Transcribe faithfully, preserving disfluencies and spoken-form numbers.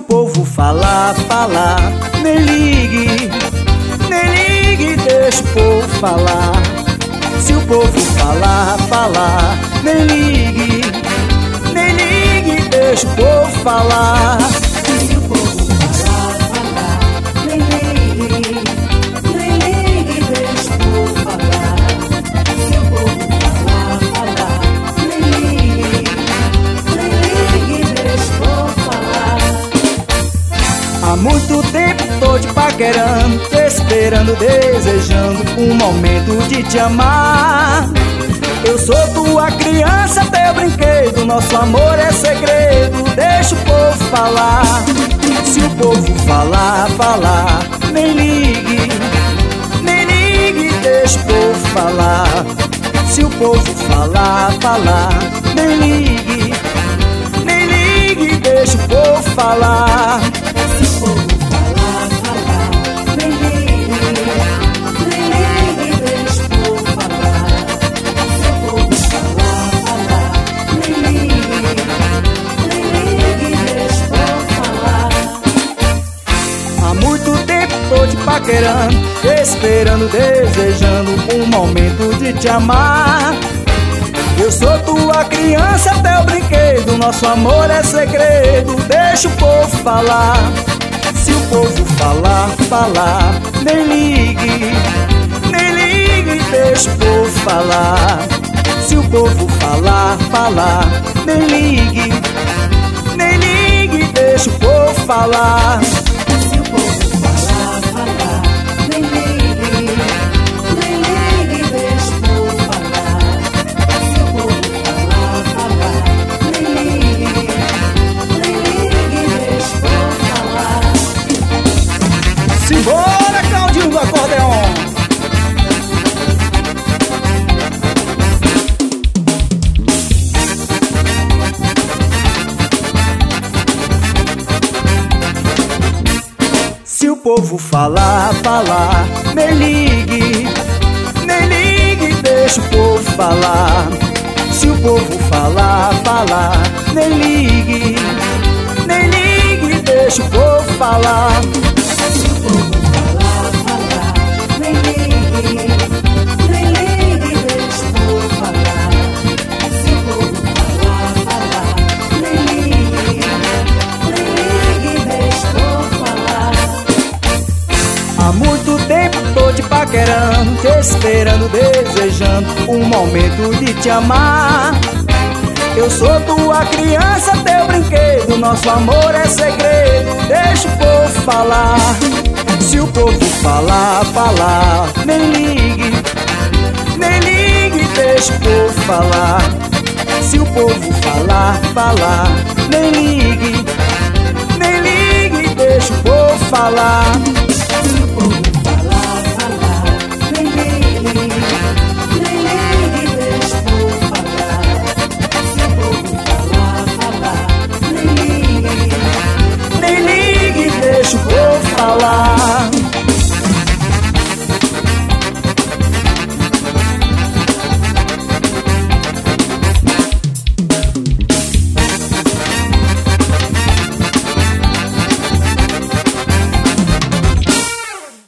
povo falar, falar, nem ligue, nem ligue, deixa o povo falar. Se o povo falar, falar, nem ligue, nem ligue, deixa o povo falar. Se o povo falar, falar, nem ligue, nem ligue, deixa o povo falar. Se o povo falar, falar, nem ligue, nem ligue, deixa o povo falar. Há muito tempo tô te paquerando, te esperando, desejando um momento de te amar. Eu sou tua criança, teu brinquedo, nosso amor é segredo, deixa o povo falar. Se o povo falar, falar, nem ligue, nem ligue, deixa o povo falar. Se o povo falar, falar, nem ligue, nem ligue, deixa o povo falar. Se o povo falar, falar, nem ligue, nem ligue, deixa o povo falar. Se o povo falar, falar, nem ligue, nem ligue, deixa o povo falar. Há muito tempo tô te paquerando, te esperando, desejando um momento de te amar. Eu sou tua criança, teu brinquedo, nosso amor é segredo, deixa o povo falar. Se o povo falar, falar, nem ligue, nem ligue, deixa o povo falar. Se o povo falar, falar, nem ligue, nem ligue, deixa o povo falar. Se o povo falar, falar, nem ligue, nem ligue, deixa o povo falar. Se o povo falar, falar, nem ligue, nem ligue, deixa o povo falar. Simbora, Claudinho do acordeon! Se o povo falar, falar, nem ligue, nem ligue, deixa o povo falar. Se o povo falar, falar, nem ligue, nem ligue, deixa o povo falar. Se o povo falar, falar, nem ligue, nem ligue, deixa o povo falar. Se o povo falar, falar, nem ligue, nem ligue, deixa o povo falar. Há muito tempo tô te paquerando, te esperando, desejando um momento de te amar. Eu sou tua criança, teu brinquedo, nosso amor é segredo, deixa o povo falar. Se o povo falar, falar, nem ligue, nem ligue, deixa o povo falar. Se o povo falar, falar, nem ligue, nem ligue, deixa o povo falar.